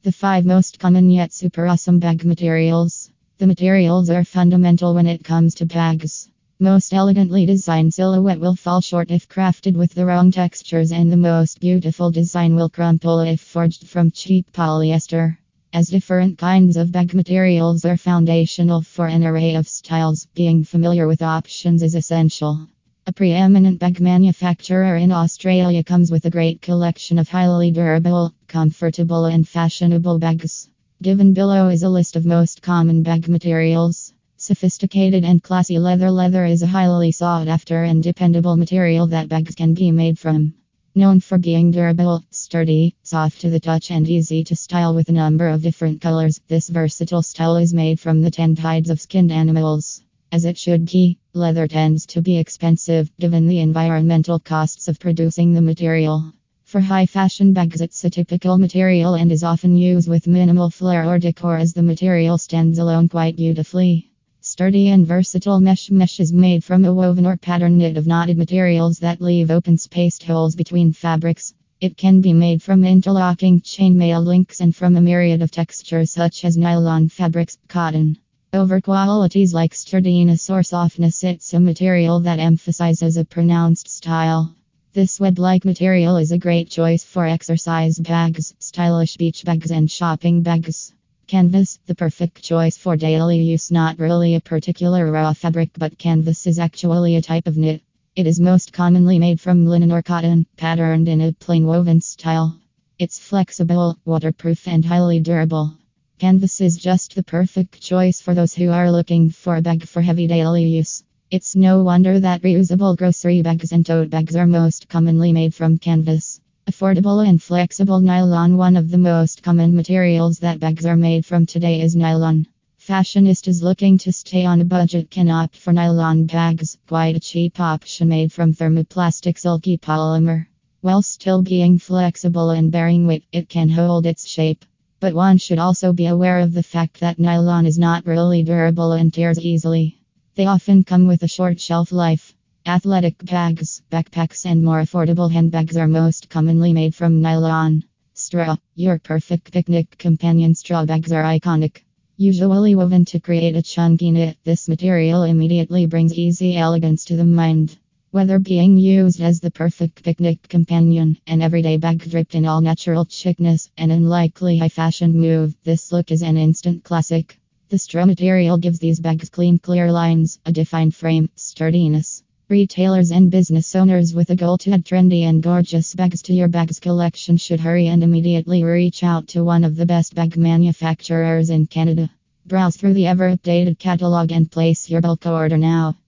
The 5 most common yet super awesome bag materials. The materials are fundamental when it comes to bags. Most elegantly designed silhouette will fall short if crafted with the wrong textures, and the most beautiful design will crumple if forged from cheap polyester. As different kinds of bag materials are foundational for an array of styles, being familiar with options is essential. A preeminent bag manufacturer in Australia comes with a great collection of highly durable, comfortable, and fashionable bags. Given below is a list of most common bag materials. Sophisticated and classy leather. Leather is a highly sought after and dependable material that bags can be made from. Known for being durable, sturdy, soft to the touch, and easy to style with a number of different colors, this versatile style is made from the tanned hides of skinned animals. As it should be, leather tends to be expensive, given the environmental costs of producing the material. For high fashion bags, it's a typical material and is often used with minimal flair or decor, as the material stands alone quite beautifully. Sturdy and versatile mesh. Mesh is made from a woven or pattern knit of knotted materials that leave open spaced holes between fabrics. It can be made from interlocking chainmail links and from a myriad of textures such as nylon fabrics, cotton. Over qualities like sturdiness or softness, it's a material that emphasizes a pronounced style. This web-like material is a great choice for exercise bags, stylish beach bags, and shopping bags. Canvas, the perfect choice for daily use. Not really a particular raw fabric, but canvas is actually a type of knit. It is most commonly made from linen or cotton, patterned in a plain woven style. It's flexible, waterproof, and highly durable. Canvas is just the perfect choice for those who are looking for a bag for heavy daily use. It's no wonder that reusable grocery bags and tote bags are most commonly made from canvas. Affordable and flexible nylon. One of the most common materials that bags are made from today is nylon. Fashionistas looking to stay on a budget can opt for nylon bags, quite a cheap option made from thermoplastic silky polymer. While still being flexible and bearing weight, it can hold its shape. But one should also be aware of the fact that nylon is not really durable and tears easily. They often come with a short shelf life. Athletic bags, backpacks, and more affordable handbags are most commonly made from nylon. Straw, your perfect picnic companion. Straw bags are iconic. Usually woven to create a chunky knit, this material immediately brings easy elegance to the mind. Whether being used as the perfect picnic companion, an everyday bag draped in all natural chicness, an unlikely high fashion move, this look is an instant classic. The straw material gives these bags clean, clear lines, a defined frame, sturdiness. Retailers and business owners with a goal to add trendy and gorgeous bags to your bags collection should hurry and immediately reach out to one of the best bag manufacturers in Canada. Browse through the ever-updated catalog and place your bulk order now.